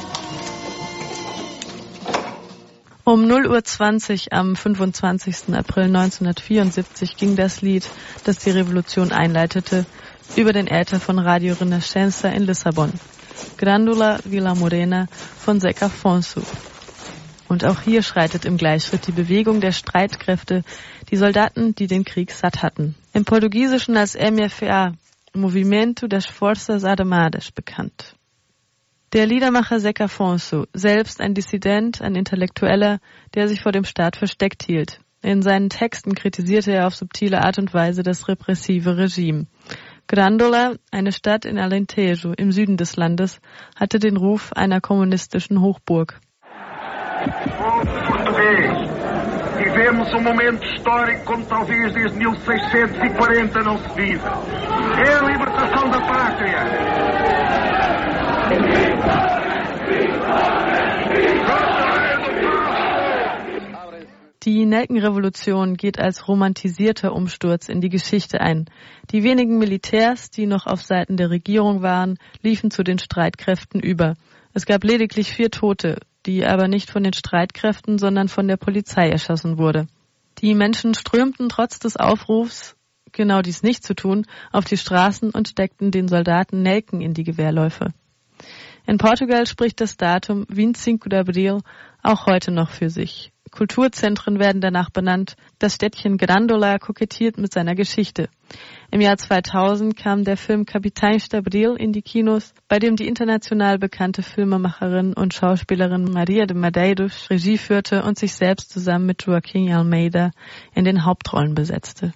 Um 0:20 Uhr am 25. April 1974 ging das Lied, das die Revolution einleitete, über den Äther von Radio Renascença in Lissabon. Grândola Vila Morena von Zeca Afonso. Und auch hier schreitet im Gleichschritt die Bewegung der Streitkräfte, die Soldaten, die den Krieg satt hatten. Im Portugiesischen als MFA, Movimento das Forças Armadas, bekannt. Der Liedermacher Zeca Afonso, selbst ein Dissident, ein Intellektueller, der sich vor dem Staat versteckt hielt. In seinen Texten kritisierte er auf subtile Art und Weise das repressive Regime. Grândola, eine Stadt in Alentejo im Süden des Landes, hatte den Ruf einer kommunistischen Hochburg. Português, vivemos momento histórico como talvez desde 1640 não se vive. É a libertação da pátria. Die Nelkenrevolution geht als romantisierter Umsturz in die Geschichte ein. Die wenigen Militärs, die noch auf Seiten der Regierung waren, liefen zu den Streitkräften über. Es gab lediglich 4 Tote, die aber nicht von den Streitkräften, sondern von der Polizei erschossen wurde. Die Menschen strömten trotz des Aufrufs, genau dies nicht zu tun, auf die Straßen und steckten den Soldaten Nelken in die Gewehrläufe. In Portugal spricht das Datum 25 de Abril auch heute noch für sich. Kulturzentren werden danach benannt. Das Städtchen Grândola kokettiert mit seiner Geschichte. Im Jahr 2000 kam der Film Capitães de Abril in die Kinos, bei dem die international bekannte Filmemacherin und Schauspielerin Maria de Medeiros Regie führte und sich selbst zusammen mit Joaquim Almeida in den Hauptrollen besetzte.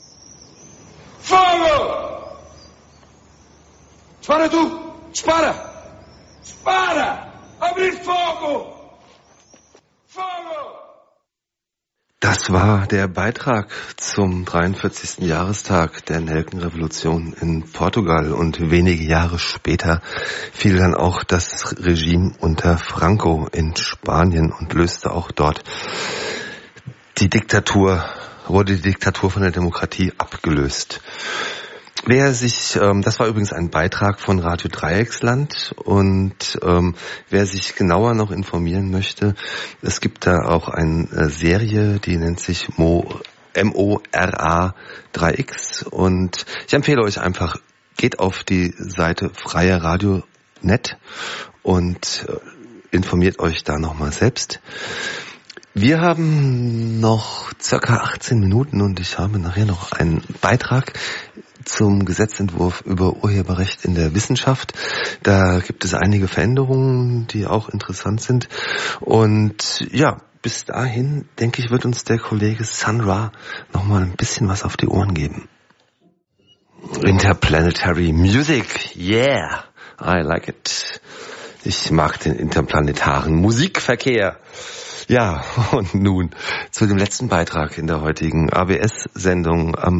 Fogo! Dispara tu! Dispara! Dispara! Abrir fogo! Fogo! Das war der Beitrag zum 43. Jahrestag der Nelkenrevolution in Portugal und wenige Jahre später fiel dann auch das Regime unter Franco in Spanien und löste auch dort wurde die Diktatur von der Demokratie abgelöst. Das war übrigens ein Beitrag von Radio Dreiecksland und wer sich genauer noch informieren möchte, es gibt da auch eine Serie, die nennt sich MORA 3X und ich empfehle euch einfach, geht auf die Seite freieradio.net und informiert euch da nochmal selbst. Wir haben noch circa 18 Minuten und ich habe nachher noch einen Beitrag zum Gesetzentwurf über Urheberrecht in der Wissenschaft. Da gibt es einige Veränderungen, die auch interessant sind. Und ja, bis dahin, denke ich, wird uns der Kollege Sun Ra noch mal ein bisschen was auf die Ohren geben. Interplanetary Music, yeah, I like it. Ich mag den interplanetaren Musikverkehr. Ja, und nun zu dem letzten Beitrag in der heutigen ABS-Sendung am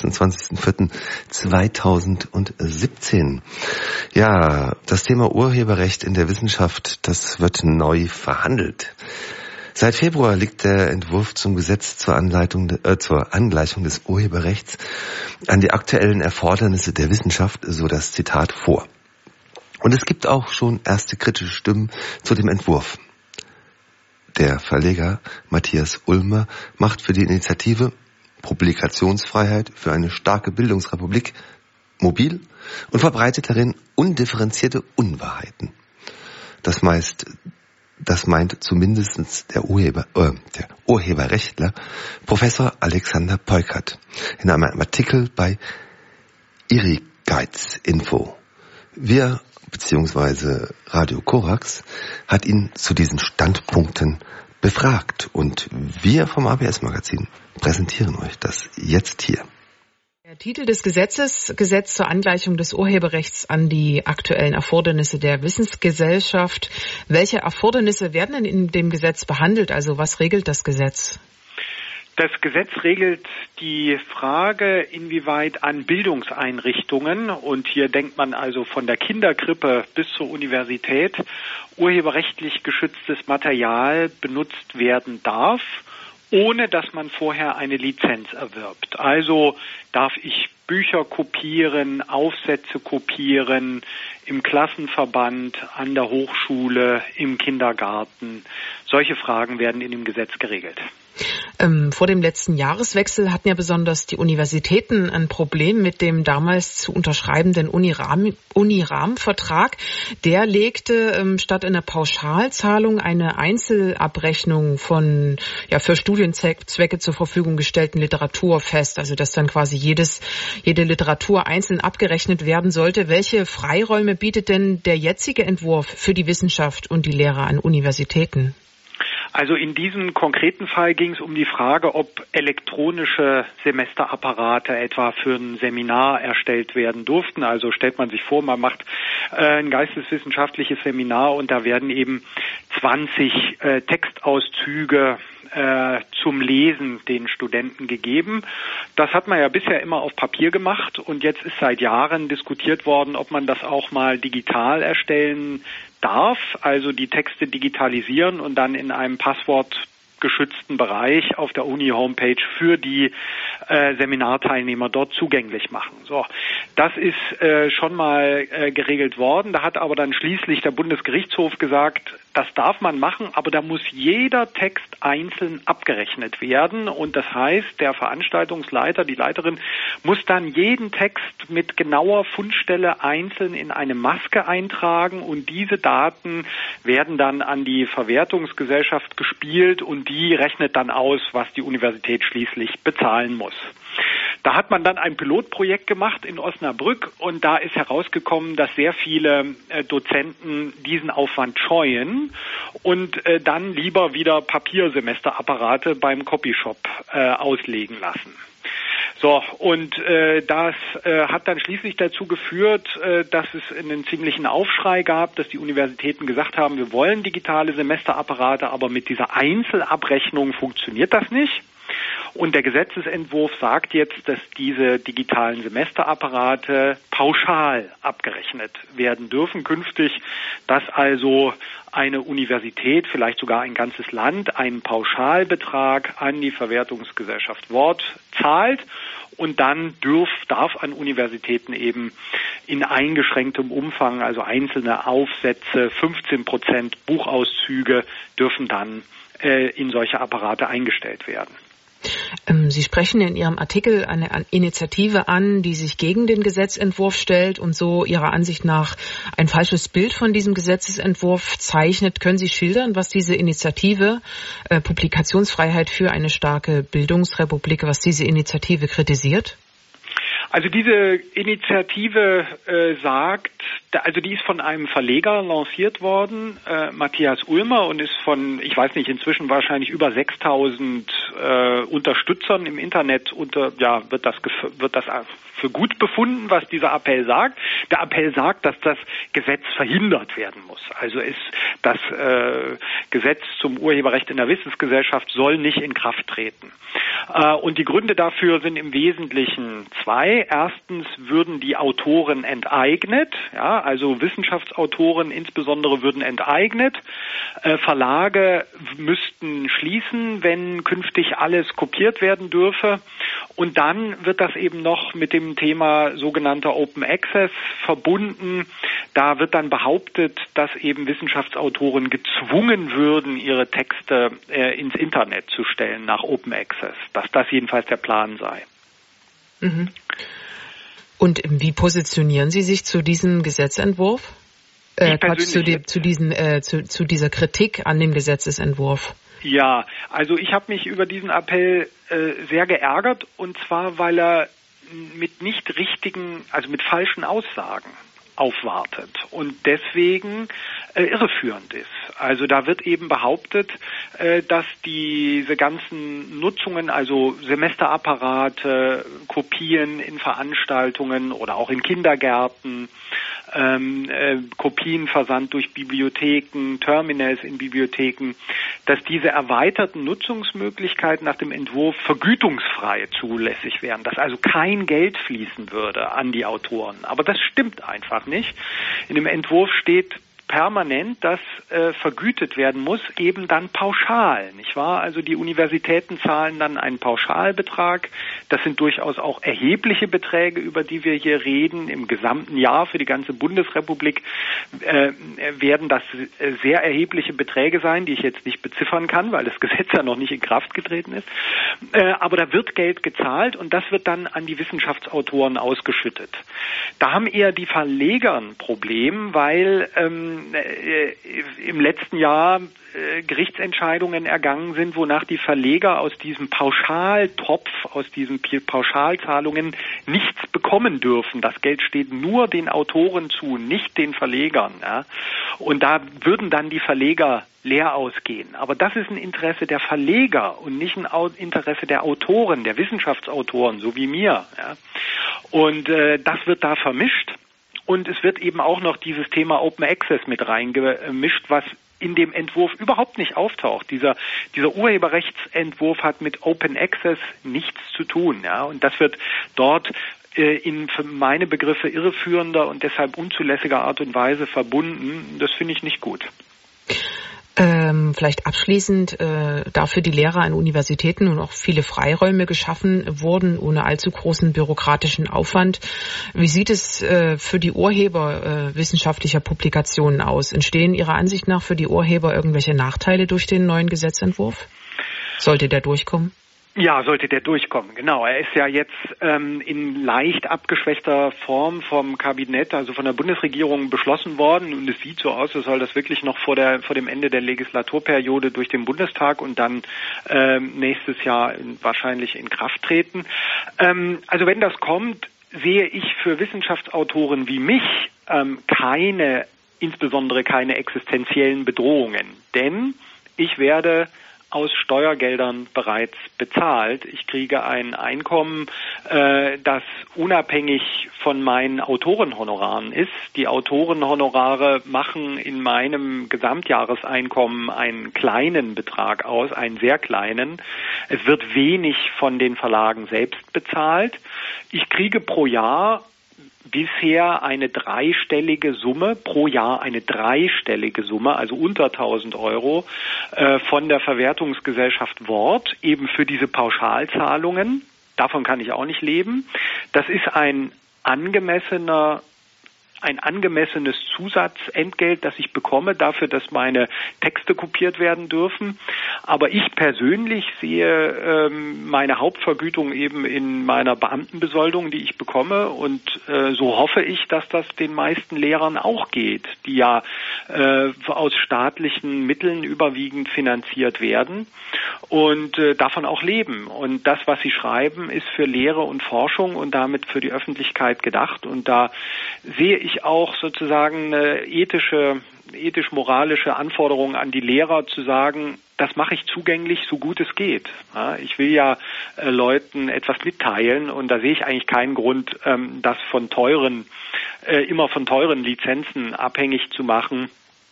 26.04.2017. Ja, das Thema Urheberrecht in der Wissenschaft, das wird neu verhandelt. Seit Februar liegt der Entwurf zum Gesetz zur Angleichung des Urheberrechts an die aktuellen Erfordernisse der Wissenschaft, so das Zitat, vor. Und es gibt auch schon erste kritische Stimmen zu dem Entwurf. Der Verleger Matthias Ulmer macht für die Initiative Publikationsfreiheit für eine starke Bildungsrepublik mobil und verbreitet darin undifferenzierte Unwahrheiten. Das meint zumindest der Urheberrechtler Professor Alexander Peukert in einem Artikel bei Irrigeiz-Info. Wir beziehungsweise Radio Korax hat ihn zu diesen Standpunkten befragt und wir vom ABS-Magazin präsentieren euch das jetzt hier. Der Titel des Gesetzes, Gesetz zur Angleichung des Urheberrechts an die aktuellen Erfordernisse der Wissensgesellschaft. Welche Erfordernisse werden denn in dem Gesetz behandelt? Also was regelt das Gesetz? Das Gesetz regelt die Frage, inwieweit an Bildungseinrichtungen, und hier denkt man also von der Kinderkrippe bis zur Universität, urheberrechtlich geschütztes Material benutzt werden darf, ohne dass man vorher eine Lizenz erwirbt. Also darf ich Bücher kopieren, Aufsätze kopieren, im Klassenverband, an der Hochschule, im Kindergarten. Solche Fragen werden in dem Gesetz geregelt. Vor dem letzten Jahreswechsel hatten ja besonders die Universitäten ein Problem mit dem damals zu unterschreibenden Uni-Rahmenvertrag. Der legte statt einer Pauschalzahlung eine Einzelabrechnung von für Studienzwecke zur Verfügung gestellten Literatur fest. Also dass dann quasi jede Literatur einzeln abgerechnet werden sollte. Welche Freiräume bietet denn der jetzige Entwurf für die Wissenschaft und die Lehrer an Universitäten? Also in diesem konkreten Fall ging es um die Frage, ob elektronische Semesterapparate etwa für ein Seminar erstellt werden durften. Also stellt man sich vor, man macht ein geisteswissenschaftliches Seminar und da werden eben 20 Textauszüge zum Lesen den Studenten gegeben. Das hat man ja bisher immer auf Papier gemacht und jetzt ist seit Jahren diskutiert worden, ob man das auch mal digital erstellen darf, also die Texte digitalisieren und dann in einem passwortgeschützten Bereich auf der Uni-Homepage für die Seminarteilnehmer dort zugänglich machen. So, das ist schon mal geregelt worden. Da hat aber dann schließlich der Bundesgerichtshof gesagt, das darf man machen, aber da muss jeder Text einzeln abgerechnet werden. Und das heißt, der Veranstaltungsleiter, die Leiterin, muss dann jeden Text mit genauer Fundstelle einzeln in eine Maske eintragen und diese Daten werden dann an die Verwertungsgesellschaft gespielt und die rechnet dann aus, was die Universität schließlich bezahlen muss. Da hat man dann ein Pilotprojekt gemacht in Osnabrück und da ist herausgekommen, dass sehr viele Dozenten diesen Aufwand scheuen und dann lieber wieder Papiersemesterapparate beim Copyshop auslegen lassen. So, und das hat dann schließlich dazu geführt, dass es einen ziemlichen Aufschrei gab, dass die Universitäten gesagt haben, wir wollen digitale Semesterapparate, aber mit dieser Einzelabrechnung funktioniert das nicht. Und der Gesetzesentwurf sagt jetzt, dass diese digitalen Semesterapparate pauschal abgerechnet werden dürfen künftig, dass also eine Universität, vielleicht sogar ein ganzes Land, einen Pauschalbetrag an die Verwertungsgesellschaft Wort zahlt und dann darf an Universitäten eben in eingeschränktem Umfang, also einzelne Aufsätze, 15% Buchauszüge dürfen dann in solche Apparate eingestellt werden. Sie sprechen in Ihrem Artikel eine Initiative an, die sich gegen den Gesetzentwurf stellt und so Ihrer Ansicht nach ein falsches Bild von diesem Gesetzentwurf zeichnet. Können Sie schildern, was diese Initiative Publikationsfreiheit für eine starke Bildungsrepublik, was diese Initiative kritisiert? Also diese Initiative die ist von einem Verleger lanciert worden, Matthias Ulmer, und ist von, ich weiß nicht, inzwischen wahrscheinlich über 6000 Unterstützern im Internet wird das für gut befunden, was dieser Appell sagt. Der Appell sagt, dass das Gesetz verhindert werden muss. Also das Gesetz zum Urheberrecht in der Wissensgesellschaft soll nicht in Kraft treten. Und die Gründe dafür sind im Wesentlichen zwei. Erstens würden die Autoren enteignet, also Wissenschaftsautoren insbesondere würden enteignet. Verlage müssten schließen, wenn künftig alles kopiert werden dürfe. Und dann wird das eben noch mit dem Thema sogenannter Open Access verbunden. Da wird dann behauptet, dass eben Wissenschaftsautoren gezwungen würden, ihre Texte ins Internet zu stellen nach Open Access, dass das jedenfalls der Plan sei. Mhm. Und wie positionieren Sie sich zu diesem Gesetzentwurf? Zu dieser Kritik an dem Gesetzesentwurf? Ja, also ich habe mich über diesen Appell sehr geärgert, und zwar, weil er mit falschen Aussagen aufwartet und deswegen irreführend ist. Also da wird eben behauptet, dass diese ganzen Nutzungen, also Semesterapparate, Kopien in Veranstaltungen oder auch in Kindergärten, Kopienversand durch Bibliotheken, Terminals in Bibliotheken, dass diese erweiterten Nutzungsmöglichkeiten nach dem Entwurf vergütungsfrei zulässig wären, dass also kein Geld fließen würde an die Autoren. Aber das stimmt einfach nicht. In dem Entwurf steht permanent, dass vergütet werden muss, eben dann pauschal, nicht wahr? Also die Universitäten zahlen dann einen Pauschalbetrag. Das sind durchaus auch erhebliche Beträge, über die wir hier reden. Im gesamten Jahr für die ganze Bundesrepublik werden das sehr erhebliche Beträge sein, die ich jetzt nicht beziffern kann, weil das Gesetz ja noch nicht in Kraft getreten ist. Aber da wird Geld gezahlt und das wird dann an die Wissenschaftsautoren ausgeschüttet. Da haben eher die Verleger ein Problem, weil im letzten Jahr Gerichtsentscheidungen ergangen sind, wonach die Verleger aus diesem Pauschaltopf, aus diesen Pauschalzahlungen nichts bekommen dürfen. Das Geld steht nur den Autoren zu, nicht den Verlegern. Ja. Und da würden dann die Verleger leer ausgehen. Aber das ist ein Interesse der Verleger und nicht ein Interesse der Autoren, der Wissenschaftsautoren, so wie mir. Ja. Und das wird da vermischt. Und es wird eben auch noch dieses Thema Open Access mit reingemischt, was in dem Entwurf überhaupt nicht auftaucht. Dieser Urheberrechtsentwurf hat mit Open Access nichts zu tun. Ja? Und das wird dort in für meine Begriffe irreführender und deshalb unzulässiger Art und Weise verbunden. Das finde ich nicht gut. Vielleicht abschließend, da für die Lehrer an Universitäten und auch viele Freiräume geschaffen wurden, ohne allzu großen bürokratischen Aufwand. Wie sieht es für die Urheber wissenschaftlicher Publikationen aus? Entstehen Ihrer Ansicht nach für die Urheber irgendwelche Nachteile durch den neuen Gesetzentwurf? Sollte der durchkommen? Ja, sollte der durchkommen, genau. Er ist ja jetzt in leicht abgeschwächter Form vom Kabinett, also von der Bundesregierung beschlossen worden und es sieht so aus, als soll das wirklich noch vor dem Ende der Legislaturperiode durch den Bundestag und dann nächstes Jahr wahrscheinlich in Kraft treten. Also wenn das kommt, sehe ich für Wissenschaftsautoren wie mich insbesondere keine existenziellen Bedrohungen, denn ich werde aus Steuergeldern bereits bezahlt. Ich kriege ein Einkommen, das unabhängig von meinen Autorenhonoraren ist. Die Autorenhonorare machen in meinem Gesamtjahreseinkommen einen kleinen Betrag aus, einen sehr kleinen. Es wird wenig von den Verlagen selbst bezahlt. Ich kriege pro Jahr bisher eine dreistellige Summe, also unter 1.000 Euro, von der Verwertungsgesellschaft Wort, eben für diese Pauschalzahlungen. Davon kann ich auch nicht leben. Das ist ein angemessenes Zusatzentgelt, das ich bekomme dafür, dass meine Texte kopiert werden dürfen. Aber ich persönlich sehe meine Hauptvergütung eben in meiner Beamtenbesoldung, die ich bekomme. Und so hoffe ich, dass das den meisten Lehrern auch geht, die ja aus staatlichen Mitteln überwiegend finanziert werden und davon auch leben. Und das, was sie schreiben, ist für Lehre und Forschung und damit für die Öffentlichkeit gedacht. Und da sehe ich auch sozusagen eine ethisch-moralische Anforderung an die Lehrer zu sagen, das mache ich zugänglich, so gut es geht. Ja, ich will ja Leuten etwas mitteilen und da sehe ich eigentlich keinen Grund, das immer von teuren Lizenzen abhängig zu machen.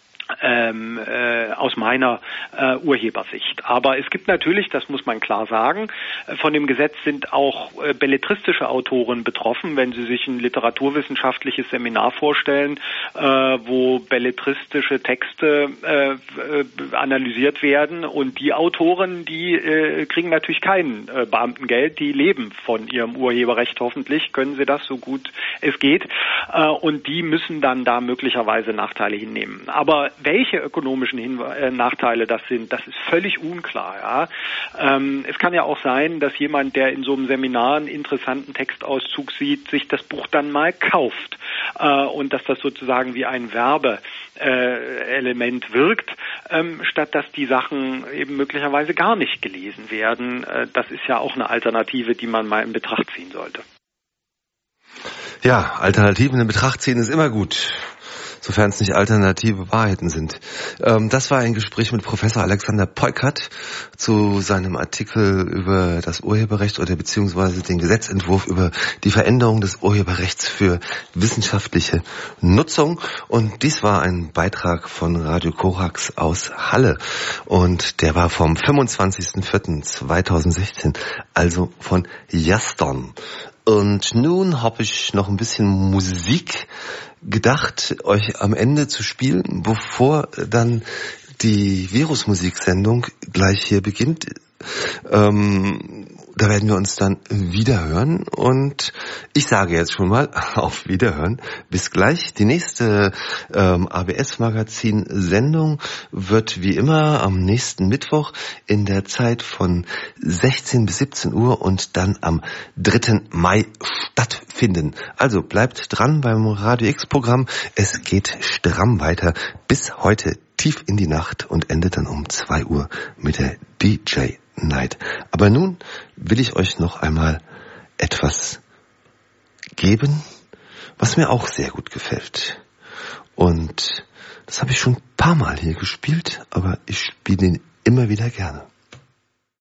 Aus meiner Urhebersicht. Aber es gibt natürlich, das muss man klar sagen, von dem Gesetz sind auch belletristische Autoren betroffen, wenn sie sich ein literaturwissenschaftliches Seminar vorstellen, wo belletristische Texte analysiert werden und die Autoren, die kriegen natürlich kein Beamtengeld, die leben von ihrem Urheberrecht hoffentlich, können sie das so gut es geht und die müssen dann da möglicherweise Nachteile hinnehmen. Aber welche ökonomischen Nachteile das sind, das ist völlig unklar. Ja? Es kann ja auch sein, dass jemand, der in so einem Seminar einen interessanten Textauszug sieht, sich das Buch dann mal kauft und dass das sozusagen wie ein Werbeelement wirkt, statt dass die Sachen eben möglicherweise gar nicht gelesen werden. Das ist ja auch eine Alternative, die man mal in Betracht ziehen sollte. Ja, Alternativen in Betracht ziehen ist immer gut. sofern es nicht alternative Wahrheiten sind. Das war ein Gespräch mit Professor Alexander Peukert zu seinem Artikel über das Urheberrecht oder beziehungsweise den Gesetzentwurf über die Veränderung des Urheberrechts für wissenschaftliche Nutzung. Und dies war ein Beitrag von Radio Korax aus Halle. Und der war vom 25.04.2016, also von gestern. Und nun habe ich noch ein bisschen Musik gedacht, euch am Ende zu spielen, bevor dann die Virusmusiksendung gleich hier beginnt. Da werden wir uns dann wieder hören und ich sage jetzt schon mal auf Wiederhören. Bis gleich. Die nächste ABS-Magazin-Sendung wird wie immer am nächsten Mittwoch in der Zeit von 16 bis 17 Uhr und dann am 3. Mai stattfinden. Also bleibt dran beim Radio X-Programm. Es geht stramm weiter bis heute tief in die Nacht und endet dann um 2 Uhr mit der DJ Night. Aber nun will ich euch noch einmal etwas geben, was mir auch sehr gut gefällt. Und das habe ich schon ein paar Mal hier gespielt, aber ich spiele ihn immer wieder gerne.